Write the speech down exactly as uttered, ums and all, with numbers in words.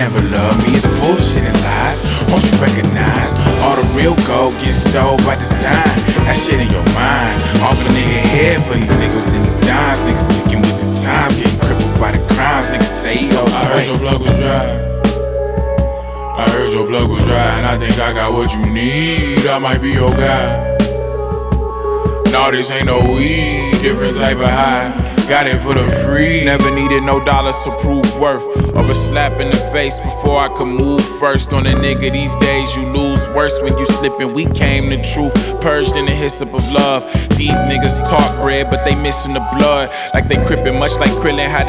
never love me. It's bullshit and lies. Won't you recognize all the real gold gets stole by design? That shit in your mind. Off a nigga head for these niggas and these dimes. Niggas ticking with the times, getting crippled by the crimes. Niggas say, yo, I heard your plug was dry. I heard your plug was dry, and I think I got what you need. I might be your guy. No, this ain't no weed, different type of high. Got it for the free. Never needed no dollars to prove worth, or a slap in the face before I could move first. On a nigga these days, you lose worse when you slippin'. We came the truth, purged in the hyssop of love. These niggas talk bread, but they missin' the blood. Like they crippin', much like Krillin, how they